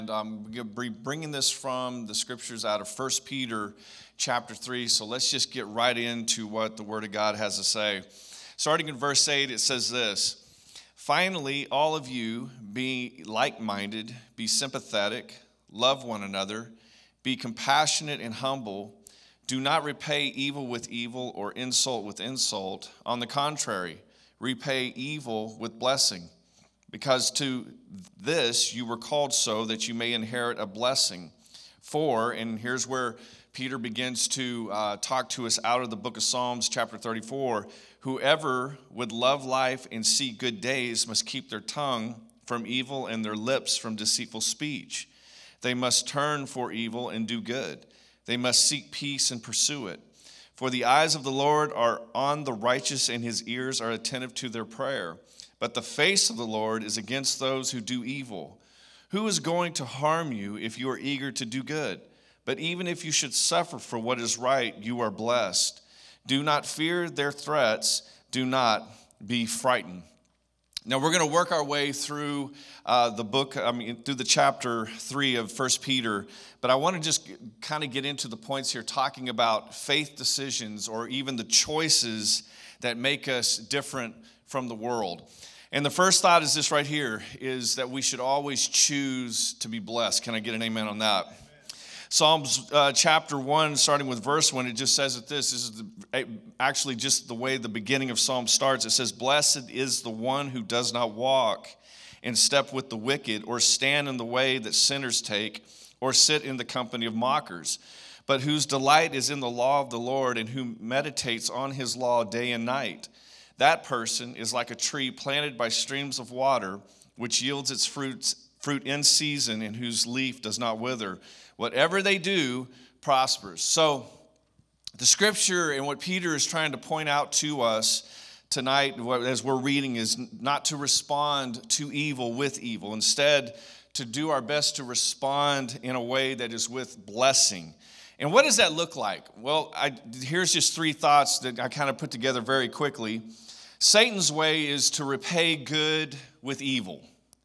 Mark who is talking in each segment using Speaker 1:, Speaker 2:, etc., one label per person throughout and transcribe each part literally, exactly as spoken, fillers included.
Speaker 1: And I'm going to be bringing this from the scriptures out of First Peter chapter three. So let's just get right into what the Word of God has to say. Starting in verse eight, it says this: "Finally, all of you be like-minded, be sympathetic, love one another, be compassionate and humble. Do not repay evil with evil or insult with insult. On the contrary, repay evil with blessing. Because to this you were called, so that you may inherit a blessing. For," and here's where Peter begins to uh, talk to us out of the book of Psalms, chapter thirty-four, "Whoever would love life and see good days must keep their tongue from evil and their lips from deceitful speech. They must turn for evil and do good. They must seek peace and pursue it. For the eyes of the Lord are on the righteous, and his ears are attentive to their prayer. But the face of the Lord is against those who do evil. Who is going to harm you if you are eager to do good? But even if you should suffer for what is right, you are blessed. Do not fear their threats. Do not be frightened." Now we're going to work our way through uh, the book, I mean, through the chapter three of First Peter. But I want to just kind of get into the points here, talking about faith decisions or even the choices that make us different from the world. And the first thought is this right here, is that we should always choose to be blessed. Can I get an amen on that? Amen. Psalms uh, chapter one, starting with verse one, it just says that this, this is the, actually just the way the beginning of Psalm starts. It says, "Blessed is the one who does not walk in step with the wicked, or stand in the way that sinners take, or sit in the company of mockers, but whose delight is in the law of the Lord, and who meditates on his law day and night. That person is like a tree planted by streams of water, which yields its fruits, fruit in season, and whose leaf does not wither. Whatever they do prospers." So the scripture and what Peter is trying to point out to us tonight as we're reading is not to respond to evil with evil. Instead, to do our best to respond in a way that is with blessing. And what does that look like? Well, I, here's just three thoughts that I kind of put together very quickly. Satan's way is to repay good with evil.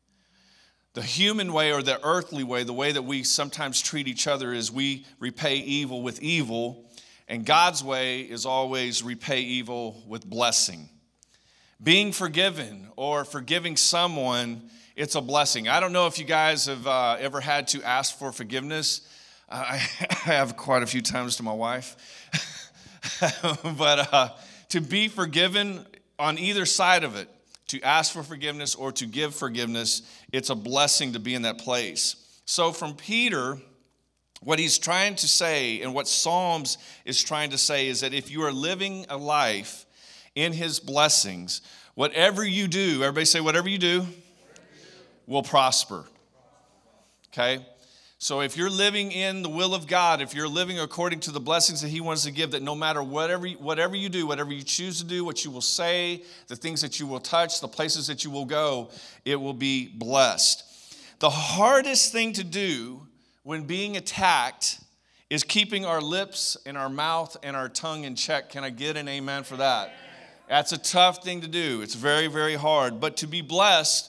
Speaker 1: The human way, or the earthly way, the way that we sometimes treat each other, is we repay evil with evil. And God's way is always repay evil with blessing. Being forgiven or forgiving someone, it's a blessing. I don't know if you guys have uh, ever had to ask for forgiveness. Uh, I have quite a few times to my wife. But uh, to be forgiven on either side of it, to ask for forgiveness or to give forgiveness, it's a blessing to be in that place. So from Peter, what he's trying to say and what Psalms is trying to say is that if you are living a life in his blessings, whatever you do, everybody say, whatever you do, will prosper. Okay? So if you're living in the will of God, if you're living according to the blessings that he wants to give, that no matter whatever, whatever you do, whatever you choose to do, what you will say, the things that you will touch, the places that you will go, it will be blessed. The hardest thing to do when being attacked is keeping our lips and our mouth and our tongue in check. Can I get an amen for that? That's a tough thing to do. It's very, very hard. But to be blessed,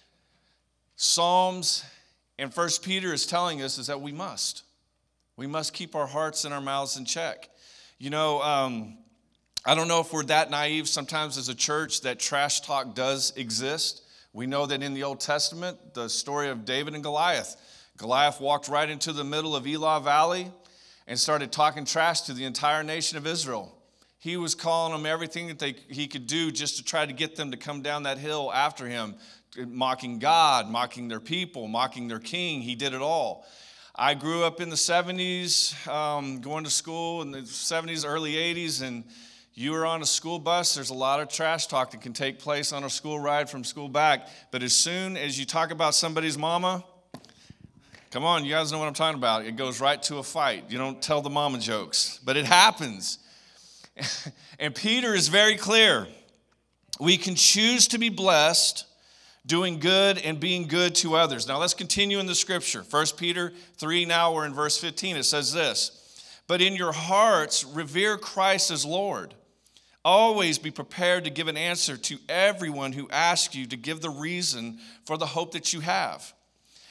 Speaker 1: Psalms and First Peter is telling us is that we must. We must keep our hearts and our mouths in check. You know, um, I don't know if we're that naive sometimes as a church that trash talk does exist. We know that in the Old Testament, the story of David and Goliath. Goliath walked right into the middle of Elah Valley and started talking trash to the entire nation of Israel. He was calling them everything that they, he could do just to try to get them to come down that hill after him, mocking God, mocking their people, mocking their king. He did it all. I grew up in the seventies, um, going to school in the seventies, early eighties, and you were on a school bus, there's a lot of trash talk that can take place on a school ride from school back. But as soon as you talk about somebody's mama, come on, you guys know what I'm talking about. It goes right to a fight. You don't tell the mama jokes, but it happens. And Peter is very clear. We can choose to be blessed, doing good and being good to others. Now let's continue in the scripture. First Peter three, now we're in verse fifteen. It says this: "But in your hearts revere Christ as Lord. Always be prepared to give an answer to everyone who asks you to give the reason for the hope that you have.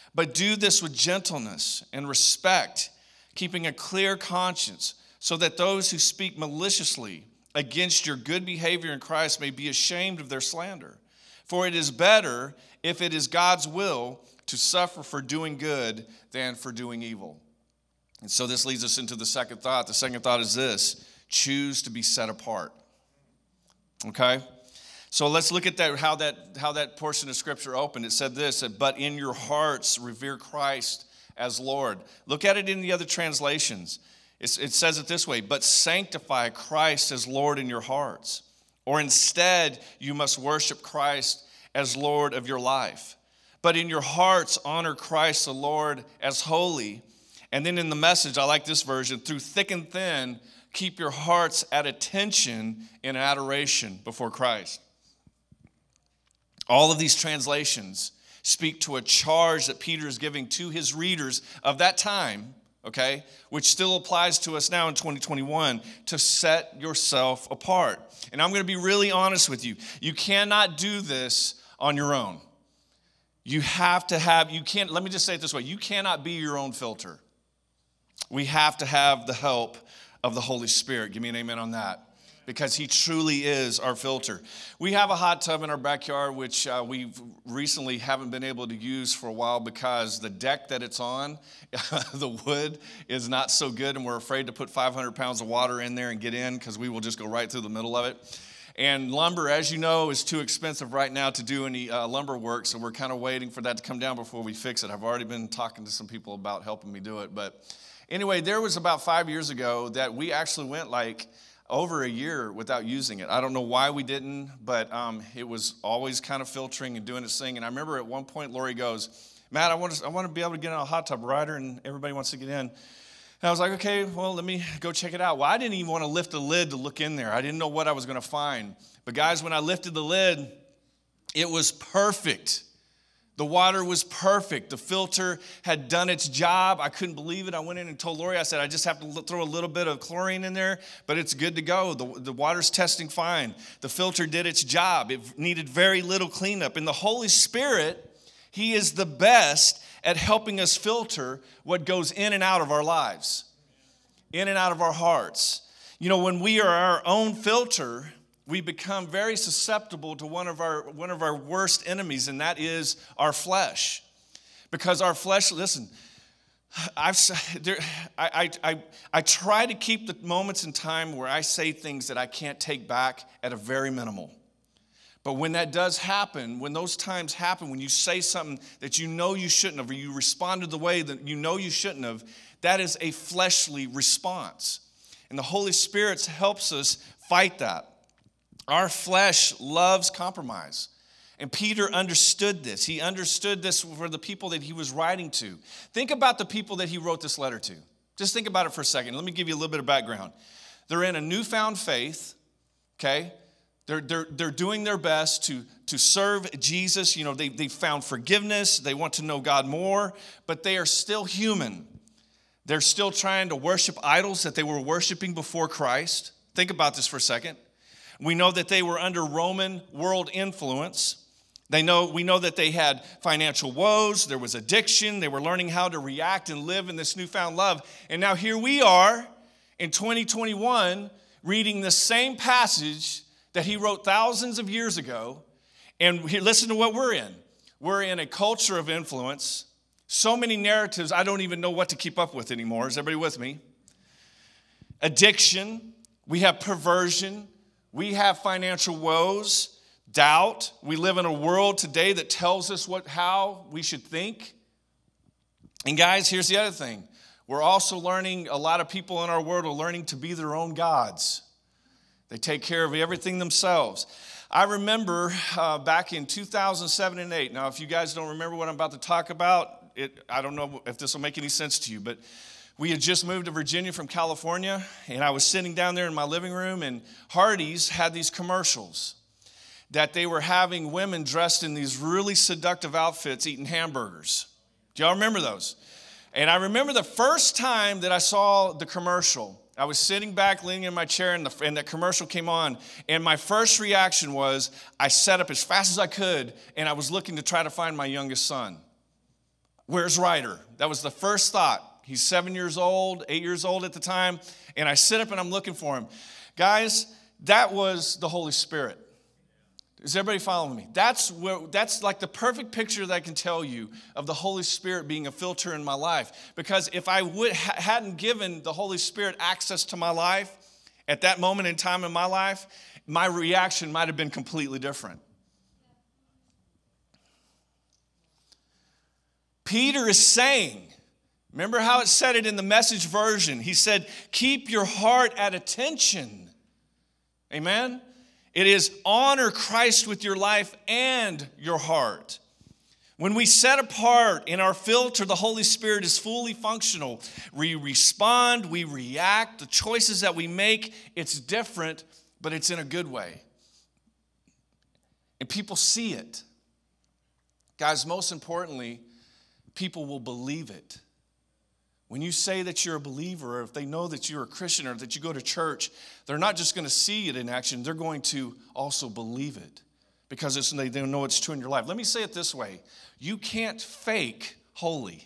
Speaker 1: But do this with gentleness and respect, keeping a clear conscience, so that those who speak maliciously against your good behavior in Christ may be ashamed of their slander. For it is better, if it is God's will, to suffer for doing good than for doing evil. And so this leads us into the second thought. The second thought is this: choose to be set apart. Okay? So let's look at that, how that how that portion of Scripture opened. It said this, that, but in your hearts revere Christ as Lord. Look at it in the other translations. It's, it says it this way, but sanctify Christ as Lord in your hearts. Or instead, you must worship Christ as Lord of your life. But in your hearts, honor Christ the Lord as holy. And then in the Message, I like this version, through thick and thin, keep your hearts at attention in adoration before Christ. All of these translations speak to a charge that Peter is giving to his readers of that time, okay, which still applies to us now in twenty twenty-one, to set yourself apart. And I'm going to be really honest with you. You cannot do this on your own. You have to have, you can't, let me just say it this way, you cannot be your own filter. We have to have the help of the Holy Spirit. Give me an amen on that. Because he truly is our filter. We have a hot tub in our backyard, which uh, we recently haven't been able to use for a while because the deck that it's on, the wood is not so good, and we're afraid to put five hundred pounds of water in there and get in because we will just go right through the middle of it. And lumber, as you know, is too expensive right now to do any uh, lumber work, so we're kind of waiting for that to come down before we fix it. I've already been talking to some people about helping me do it. But anyway, there was about five years ago that we actually went like over a year without using it. I don't know why we didn't, but um, it was always kind of filtering and doing its thing. And I remember at one point, Lori goes, Matt, I want to, I want to be able to get in a hot tub rider, and everybody wants to get in. And I was like, okay, well, let me go check it out. Well, I didn't even want to lift the lid to look in there. I didn't know what I was going to find. But guys, when I lifted the lid, it was perfect. The water was perfect. The filter had done its job. I couldn't believe it. I went in and told Lori, I said, I just have to throw a little bit of chlorine in there, but it's good to go. The, the water's testing fine. The filter did its job. It needed very little cleanup. And the Holy Spirit, he is the best at helping us filter what goes in and out of our lives, in and out of our hearts. You know, when we are our own filter, we become very susceptible to one of our one of our worst enemies, and that is our flesh. Because our flesh, listen, I've there, I, I, I, I try to keep the moments in time where I say things that I can't take back at a very minimal. But when that does happen, when those times happen, when you say something that you know you shouldn't have, or you responded the way that you know you shouldn't have, that is a fleshly response. And the Holy Spirit helps us fight that. Our flesh loves compromise. And Peter understood this. He understood this for the people that he was writing to. Think about the people that he wrote this letter to. Just think about it for a second. Let me give you a little bit of background. They're in a newfound faith, okay? They're, they're, they're doing their best to, to serve Jesus. You know, they, they found forgiveness. They want to know God more, but they are still human. They're still trying to worship idols that they were worshiping before Christ. Think about this for a second. We know that they were under Roman world influence. They know, we know that they had financial woes. There was addiction. They were learning how to react and live in this newfound love. And now here we are in twenty twenty-one reading the same passage that he wrote thousands of years ago. And here, listen to what we're in. We're in a culture of influence. So many narratives, I don't even know what to keep up with anymore. Is everybody with me? Addiction. We have perversion. We have financial woes, doubt. We live in a world today that tells us what, how we should think. And guys, here's the other thing. We're also learning, a lot of people in our world are learning to be their own gods. They take care of everything themselves. I remember uh, back in two thousand seven and eight. Now, if you guys don't remember what I'm about to talk about, it, I don't know if this will make any sense to you, but we had just moved to Virginia from California, and I was sitting down there in my living room, and Hardee's had these commercials that they were having women dressed in these really seductive outfits eating hamburgers. Do y'all remember those? And I remember the first time that I saw the commercial, I was sitting back, leaning in my chair, and, the, and that commercial came on, and my first reaction was I sat up as fast as I could, and I was looking to try to find my youngest son. Where's Ryder? That was the first thought. He's seven years old, eight years old at the time, and I sit up and I'm looking for him. Guys, that was the Holy Spirit. Is everybody following me? That's where, that's like the perfect picture that I can tell you of the Holy Spirit being a filter in my life. Because if I would, hadn't given the Holy Spirit access to my life at that moment in time in my life, my reaction might have been completely different. Peter is saying, remember how it said it in the Message version? He said, keep your heart at attention. Amen? It is honor Christ with your life and your heart. When we set apart in our filter, the Holy Spirit is fully functional. We respond, we react, the choices that we make, it's different, but it's in a good way. And people see it. Guys, most importantly, people will believe it. When you say that you're a believer, or if they know that you're a Christian or that you go to church, they're not just going to see it in action, they're going to also believe it because it's, they, they know it's true in your life. Let me say it this way. You can't fake holy.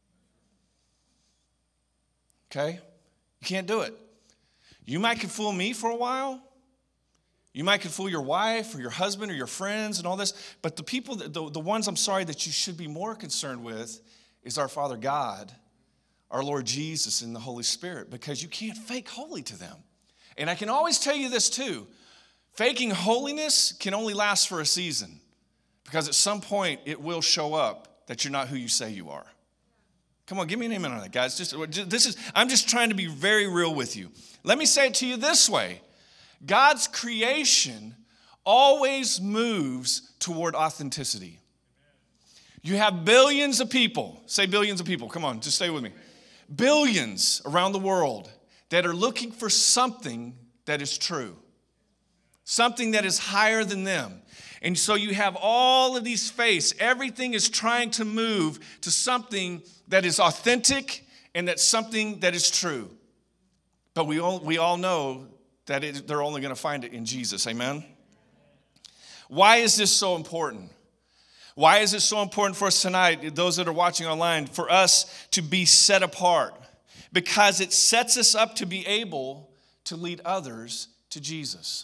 Speaker 1: Okay? You can't do it. You might can fool me for a while. You might can fool your wife or your husband or your friends and all this, but the people, that, the, the ones I'm sorry that you should be more concerned with is our Father God, our Lord Jesus, and the Holy Spirit, because you can't fake holy to them. And I can always tell you this too, faking holiness can only last for a season, because at some point it will show up that you're not who you say you are. Come on, give me an amen on that, guys. Just, this is, I'm just trying to be very real with you. Let me say it to you this way. God's creation always moves toward authenticity. You have billions of people, say billions of people, come on, just stay with me. Billions around the world that are looking for something that is true, something that is higher than them. And so you have all of these faiths. Everything is trying to move to something that is authentic and that's something that is true. But we all, we all know that it, they're only going to find it in Jesus. Amen? Why is this so important? Why is it so important for us tonight, those that are watching online, for us to be set apart? Because it sets us up to be able to lead others to Jesus.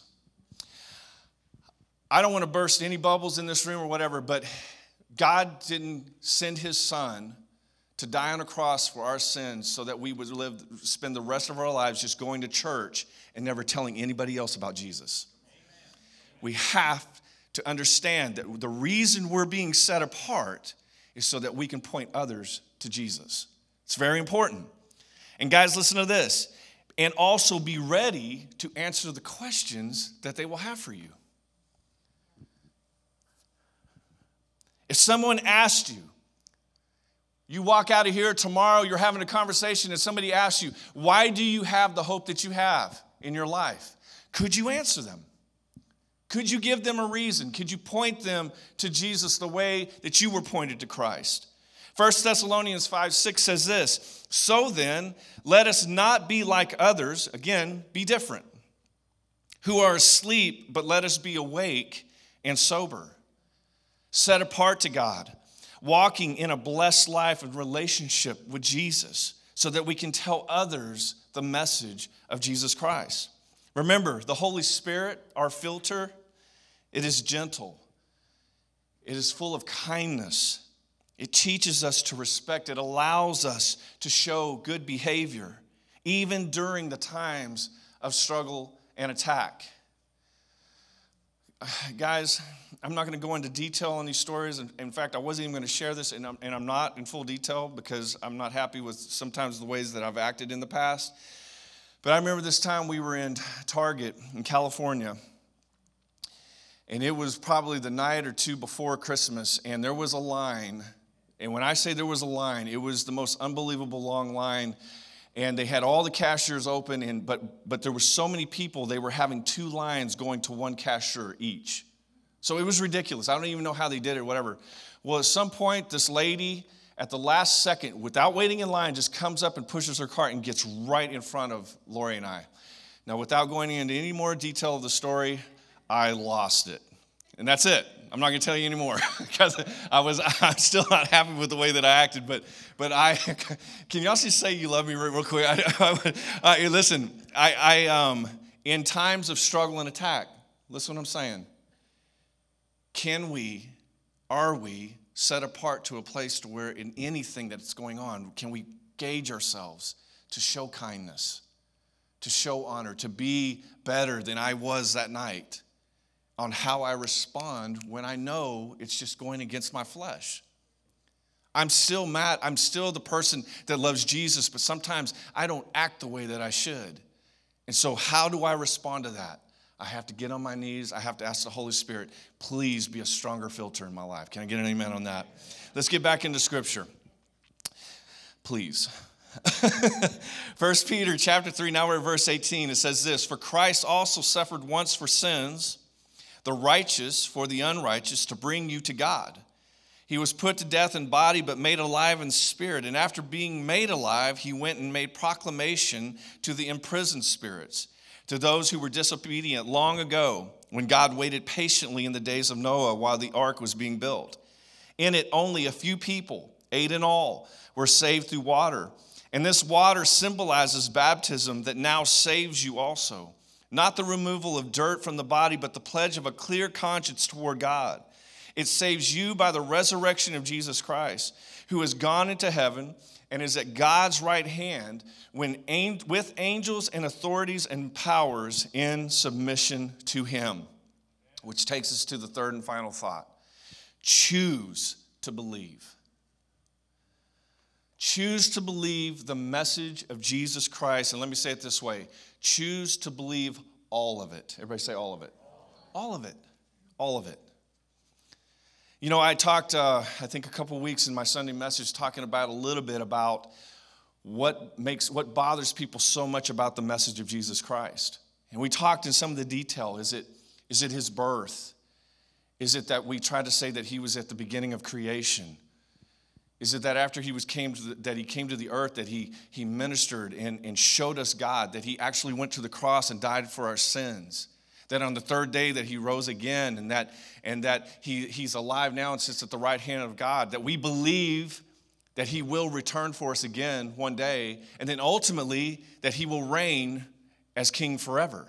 Speaker 1: I don't want to burst any bubbles in this room or whatever, but God didn't send his son to die on a cross for our sins so that we would live, spend the rest of our lives just going to church and never telling anybody else about Jesus. Amen. We have to understand that the reason we're being set apart is so that we can point others to Jesus. It's very important. And guys, listen to this. And also be ready to answer the questions that they will have for you. If someone asked you, you walk out of here tomorrow, you're having a conversation, and somebody asks you, why do you have the hope that you have in your life? Could you answer them? Could you give them a reason? Could you point them to Jesus the way that you were pointed to Christ? First Thessalonians five six says this, so then, let us not be like others, again, be different, who are asleep, but let us be awake and sober, set apart to God, walking in a blessed life of relationship with Jesus so that we can tell others the message of Jesus Christ. Remember, the Holy Spirit, our filter, it is gentle. It is full of kindness. It teaches us to respect. It allows us to show good behavior, even during the times of struggle and attack. Guys, I'm not going to go into detail on these stories. In fact, I wasn't even going to share this, and I'm, and I'm not in full detail because I'm not happy with sometimes the ways that I've acted in the past. But I remember this time we were in Target in California, and it was probably the night or two before Christmas, and there was a line. And when I say there was a line, it was the most unbelievable long line. And they had all the cashiers open, and but but there were so many people, they were having two lines going to one cashier each. So it was ridiculous. I don't even know how they did it or whatever. Well, at some point, this lady, at the last second, without waiting in line, just comes up and pushes her cart and gets right in front of Lori and I. Now, without going into any more detail of the story, I lost it. And that's it. I'm not going to tell you anymore because I was, I'm still not happy with the way that I acted. But, but I, can y'all just say you love me real, real quick? I, I, I, listen, I, I, um, in times of struggle and attack, listen what I'm saying. Can we, are we set apart to a place to where in anything that's going on, can we gauge ourselves to show kindness, to show honor, to be better than I was that night? On how I respond when I know it's just going against my flesh. I'm still mad. I'm still the person that loves Jesus, but sometimes I don't act the way that I should. And so how do I respond to that? I have to get on my knees. I have to ask the Holy Spirit, please be a stronger filter in my life. Can I get an amen on that? Let's get back into Scripture. Please. First Peter chapter three, now we're at verse eighteen. It says this, for Christ also suffered once for sins, the righteous for the unrighteous, to bring you to God. He was put to death in body, but made alive in spirit. And after being made alive, he went and made proclamation to the imprisoned spirits, to those who were disobedient long ago, when God waited patiently in the days of Noah while the ark was being built. In it, only a few people, eight in all, were saved through water. And this water symbolizes baptism that now saves you also. Not the removal of dirt from the body, but the pledge of a clear conscience toward God. It saves you by the resurrection of Jesus Christ, who has gone into heaven and is at God's right hand when, with angels and authorities and powers in submission to him. Which takes us to the third and final thought. Choose to believe. Choose to believe the message of Jesus Christ. And let me say it this way. Choose to believe all of it. Everybody say all of it. All of it. All of it. You know, I talked, uh, I think a couple weeks in my Sunday message talking about a little bit about what makes, what bothers people so much about the message of Jesus Christ. And we talked in some of the detail. Is it, is it his birth? Is it that we try to say that he was at the beginning of creation? Is it that after he was came to the, that he came to the earth, that he, he ministered and, and showed us God, that he actually went to the cross and died for our sins, that on the third day that he rose again, and that, and that he, he's alive now and sits at the right hand of God, that we believe that he will return for us again one day, and then ultimately that he will reign as king forever.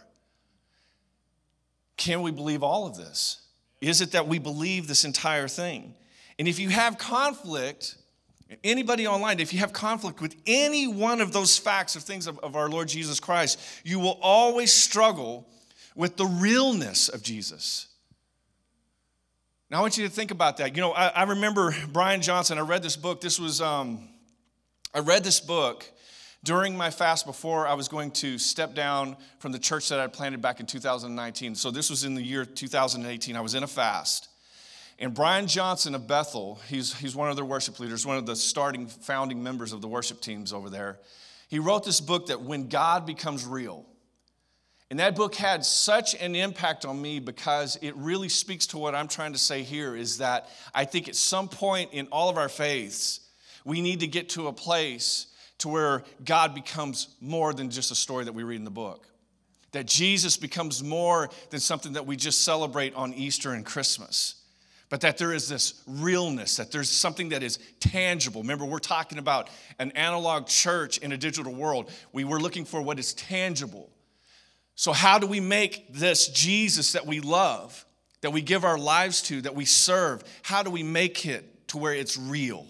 Speaker 1: Can we believe all of this? Is it that we believe this entire thing? And if you have conflict, anybody online, if you have conflict with any one of those facts or things of, of our Lord Jesus Christ, you will always struggle with the realness of Jesus. Now, I want you to think about that. You know, I, I remember Brian Johnson. I read this book. This was, um, I read this book during my fast before I was going to step down from the church that I planted back in two thousand nineteen. So this was in the year two thousand eighteen. I was in a fast. And Brian Johnson of Bethel, he's, he's one of their worship leaders, one of the starting founding members of the worship teams over there. He wrote this book that When God Becomes Real. And that book had such an impact on me because it really speaks to what I'm trying to say here is that I think at some point in all of our faiths, we need to get to a place to where God becomes more than just a story that we read in the book. That Jesus becomes more than something that we just celebrate on Easter and Christmas. But that there is this realness, that there's something that is tangible. Remember, we're talking about an analog church in a digital world. We were looking for what is tangible. So how do we make this Jesus that we love, that we give our lives to, that we serve, how do we make it to where it's real?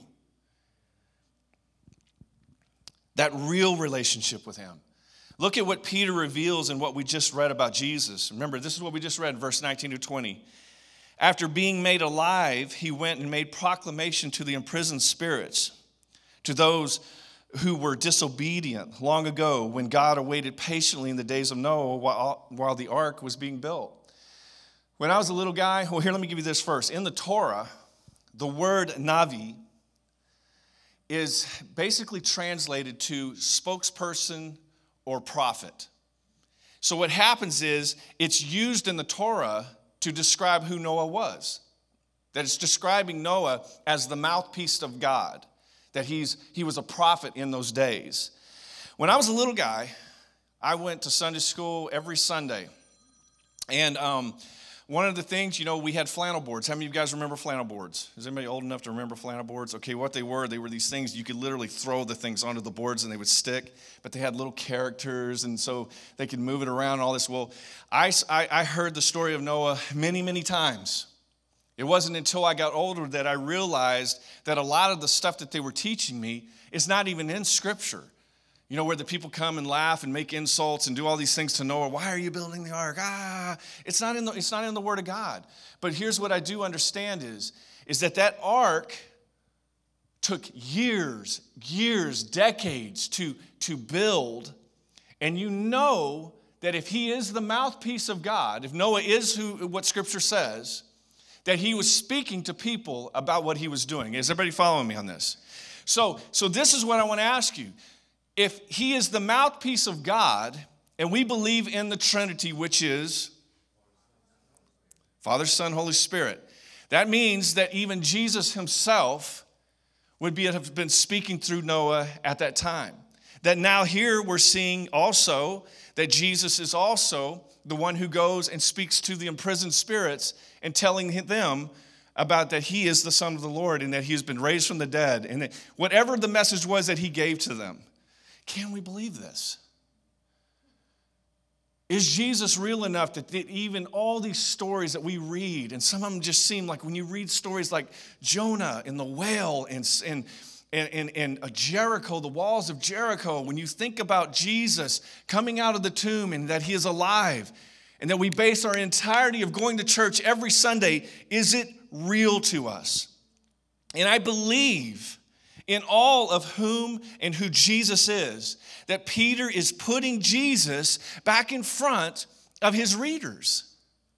Speaker 1: That real relationship with him. Look at what Peter reveals in what we just read about Jesus. Remember, this is what we just read, verse nineteen to twenty. After being made alive, he went and made proclamation to the imprisoned spirits, to those who were disobedient long ago when God awaited patiently in the days of Noah while, while the ark was being built. When I was a little guy, well, here, let me give you this first. In the Torah, the word Navi is basically translated to spokesperson or prophet. So what happens is it's used in the Torah to describe who Noah was. That it's describing Noah as the mouthpiece of God. That he's he was a prophet in those days. When I was a little guy, I went to Sunday school every Sunday. And um, One of the things, you know, we had flannel boards. How many of you guys remember flannel boards? Is anybody old enough to remember flannel boards? Okay, what they were, they were these things, you could literally throw the things onto the boards and they would stick, but they had little characters, and so they could move it around and all this. Well, I, I, I heard the story of Noah many, many times. It wasn't until I got older that I realized that a lot of the stuff that they were teaching me is not even in Scripture. You know, where the people come and laugh and make insults and do all these things to Noah. Why are you building the ark? Ah, it's not in the, it's not in the Word of God. But here's what I do understand is, is that that ark took years, years, decades to, to build. And you know that if he is the mouthpiece of God, if Noah is who what Scripture says, that he was speaking to people about what he was doing. Is everybody following me on this? So, so this is what I want to ask you. If he is the mouthpiece of God, and we believe in the Trinity, which is Father, Son, Holy Spirit, that means that even Jesus himself would be, have been speaking through Noah at that time. That now here we're seeing also that Jesus is also the one who goes and speaks to the imprisoned spirits and telling them about that he is the Son of the Lord and that he has been raised from the dead. And that whatever the message was that he gave to them. Can we believe this? Is Jesus real enough that even all these stories that we read, and some of them just seem like when you read stories like Jonah and the whale and, and, and, and Jericho, the walls of Jericho, when you think about Jesus coming out of the tomb and that he is alive, and that we base our entirety of going to church every Sunday, is it real to us? And I believe in all of whom and who Jesus is, that Peter is putting Jesus back in front of his readers.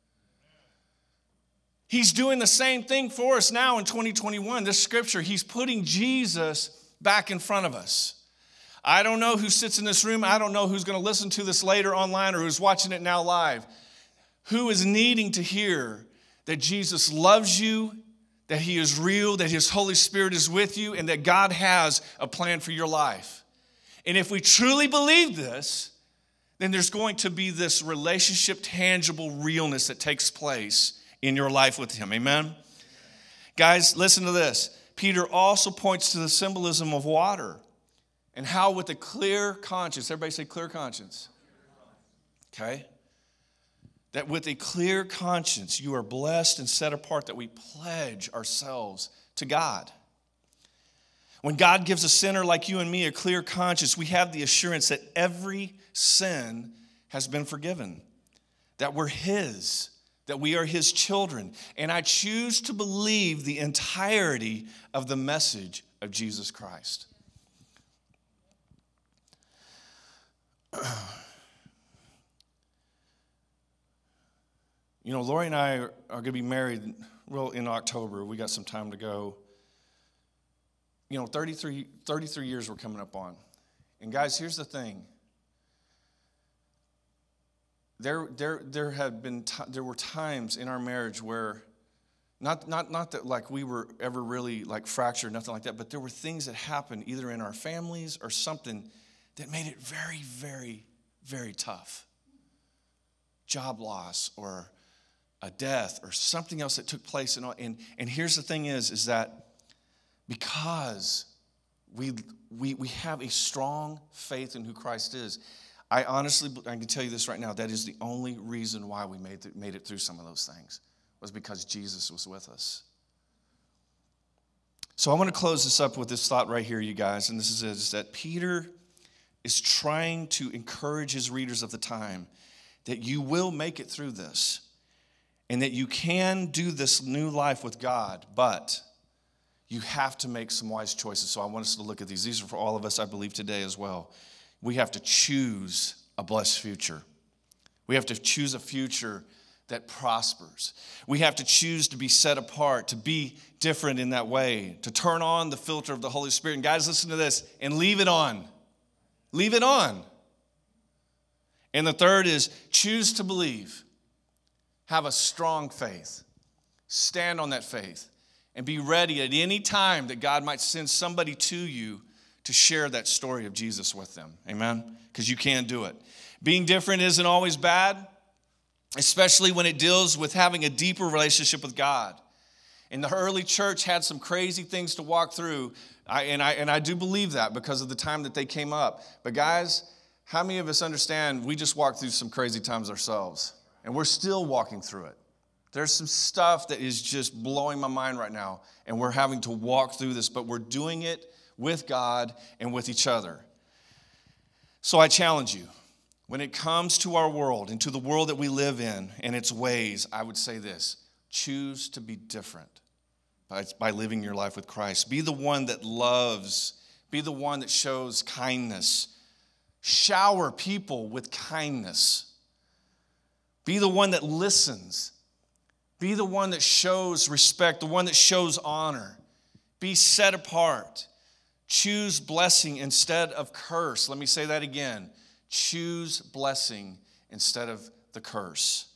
Speaker 1: He's doing the same thing for us now in twenty twenty-one. This scripture, he's putting Jesus back in front of us. I don't know who sits in this room. I don't know who's going to listen to this later online or who's watching it now live. Who is needing to hear that Jesus loves you, that he is real, that his Holy Spirit is with you, and that God has a plan for your life. And if we truly believe this, then there's going to be this relationship, tangible realness that takes place in your life with him. Amen? Guys, listen to this. Peter also points to the symbolism of water and how with a clear conscience, everybody say clear conscience. Okay? That with a clear conscience, you are blessed and set apart, that we pledge ourselves to God. When God gives a sinner like you and me a clear conscience, we have the assurance that every sin has been forgiven, that we're his, that we are his children. And I choose to believe the entirety of the message of Jesus Christ. You know, Lori and I are, are going to be married well in October. We got some time to go. You know, thirty-three, thirty-three years we're coming up on. And guys, here's the thing. There, there, there had been t- there were times in our marriage where, not, not, not that like we were ever really like fractured, nothing like that, but there were things that happened either in our families or something that made it very, very, very tough. Job loss or a death or something else that took place. And, and, and here's the thing is, is that because we, we, we have a strong faith in who Christ is, I honestly, I can tell you this right now, that is the only reason why we made it, made it through some of those things, was because Jesus was with us. So I want to close this up with this thought right here, you guys, and this is, is that Peter is trying to encourage his readers of the time that you will make it through this and that you can do this new life with God, but you have to make some wise choices. So I want us to look at these. These are for all of us, I believe, today as well. We have to choose a blessed future. We have to choose a future that prospers. We have to choose to be set apart, to be different in that way, to turn on the filter of the Holy Spirit. And guys, listen to this, and leave it on. Leave it on. And the third is choose to believe. Have a strong faith. Stand on that faith. And be ready at any time that God might send somebody to you to share that story of Jesus with them. Amen? Because you can do it. Being different isn't always bad. especially when it deals with having a deeper relationship with God. And the early church had some crazy things to walk through, I, and, I, and I do believe that because of the time that they came up. But guys, how many of us understand we just walked through some crazy times ourselves, and we're still walking through it? There's some stuff that is just blowing my mind right now, and we're having to walk through this, but we're doing it with God and with each other. So I challenge you, when it comes to our world and to the world that we live in and its ways, I would say this: choose to be different by, by living your life with Christ. Be the one that loves. Be the one that shows kindness. Shower people with kindness. Be the one that listens. Be the one that shows respect, the one that shows honor. Be set apart. Choose blessing instead of curse. Let me say that again. Choose blessing instead of the curse.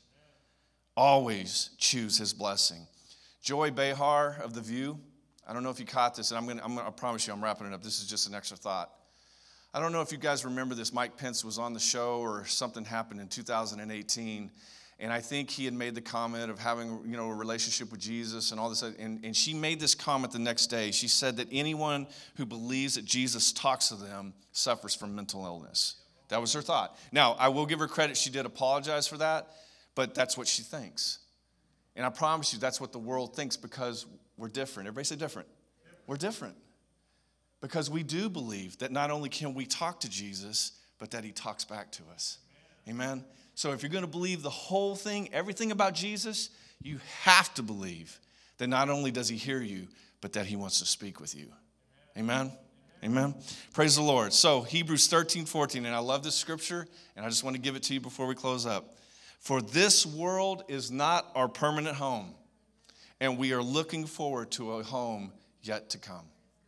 Speaker 1: Always choose his blessing. Joy Behar of The View, I don't know if you caught this, and I'm gonna, I'm gonna, I promise you I'm wrapping it up. This is just an extra thought. I don't know if you guys remember this. Mike Pence was on the show, or something happened in two thousand eighteen, and I think he had made the comment of having, you know, a relationship with Jesus and all this, and, and she made this comment the next day. She said that anyone who believes that Jesus talks to them suffers from mental illness. That was her thought. Now, I will give her credit. She did apologize for that, but that's what she thinks. And I promise you that's what the world thinks, because we're different. Everybody say different. We're different. Because we do believe that not only can we talk to Jesus, but that he talks back to us. Amen? So if you're going to believe the whole thing, everything about Jesus, you have to believe that not only does he hear you, but that he wants to speak with you. Amen? Amen? Praise the Lord. So Hebrews thirteen, fourteen, and I love this scripture, and I just want to give it to you before we close up. For this world is not our permanent home, and we are looking forward to a home yet to come.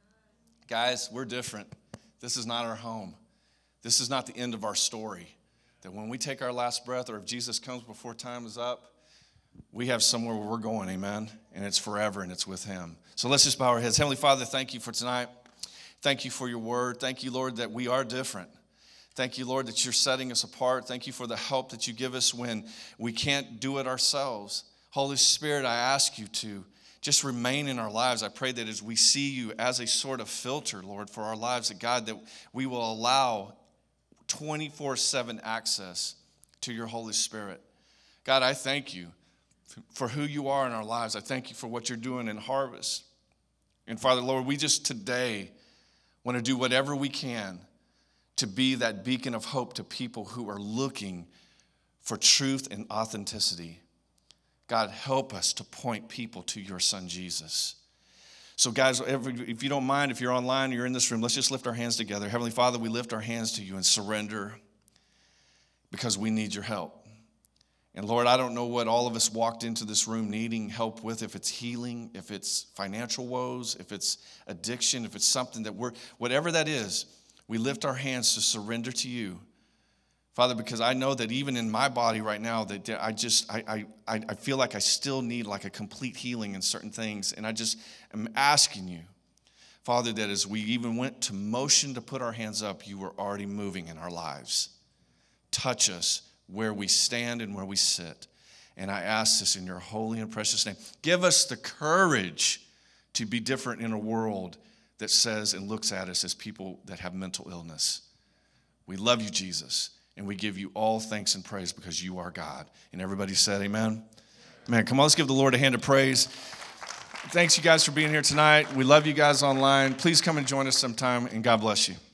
Speaker 1: Guys, we're different. This is not our home. This is not the end of our story. That when we take our last breath, or if Jesus comes before time is up, we have somewhere where we're going, amen? And it's forever, and it's with him. So let's just bow our heads. Heavenly Father, thank you for tonight. Thank you for your word. Thank you, Lord, that we are different. Thank you, Lord, that you're setting us apart. Thank you for the help that you give us when we can't do it ourselves. Holy Spirit, I ask you to just remain in our lives. I pray that as we see you as a sort of filter, Lord, for our lives, that God, that we will allow twenty-four seven access to your Holy Spirit. God, I thank you for who you are in our lives. I thank you for what you're doing in Harvest. And Father, Lord, we just today want to do whatever we can to be that beacon of hope to people who are looking for truth and authenticity. God, help us to point people to your son, Jesus. So guys, if you don't mind, if you're online, you're in this room, let's just lift our hands together. Heavenly Father, we lift our hands to you and surrender because we need your help. And Lord, I don't know what all of us walked into this room needing help with, if it's healing, if it's financial woes, if it's addiction, if it's something that we're, whatever that is, we lift our hands to surrender to you. Father, because I know that even in my body right now, that I just, I, I, I feel like I still need like a complete healing in certain things. And I just am asking you, Father, that as we even went to motion to put our hands up, you were already moving in our lives. Touch us where we stand and where we sit. And I ask this in your holy and precious name. Give us the courage to be different in a world that says and looks at us as people that have mental illness. We love you, Jesus. And we give you all thanks and praise because you are God. And everybody said amen? Man, come on, let's give the Lord a hand of praise. Thanks, you guys, for being here tonight. We love you guys online. Please come and join us sometime, and God bless you.